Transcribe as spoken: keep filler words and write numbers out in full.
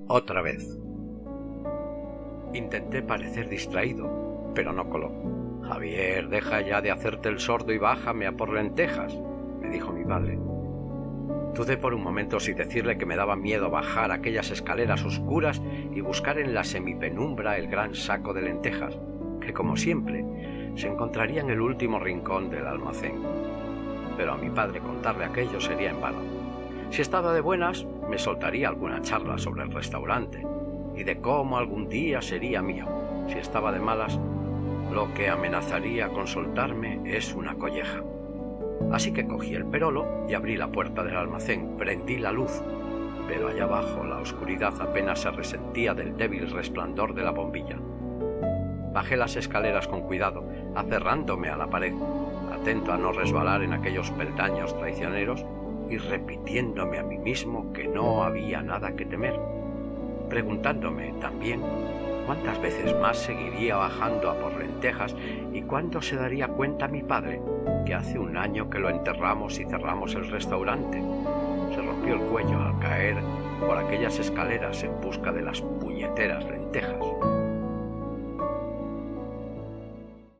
Otra vez. Intenté parecer distraído, pero no coló. «Javier, deja ya de hacerte el sordo y bájame a por lentejas», me dijo mi padre. Dudé por un momento si decirle que me daba miedo bajar aquellas escaleras oscuras y buscar en la semipenumbra el gran saco de lentejas, que como siempre se encontraría en el último rincón del almacén. Pero a mi padre contarle aquello sería en vano. Si estaba de buenas, me soltaría alguna charla sobre el restaurante y de cómo algún día sería mío. Si estaba de malas, lo que amenazaría con soltarme es una colleja. Así que cogí el perolo y abrí la puerta del almacén, prendí la luz, pero allá abajo la oscuridad apenas se resentía del débil resplandor de la bombilla. Bajé las escaleras con cuidado, aferrándome a la pared, atento a no resbalar en aquellos peldaños traicioneros y repitiéndome a mí mismo que no había nada que temer, preguntándome también cuántas veces más seguiría bajando a por lentejas y cuándo se daría cuenta mi padre que hace un año que lo enterramos y cerramos el restaurante. Se rompió el cuello al caer por aquellas escaleras en busca de las puñeteras lentejas.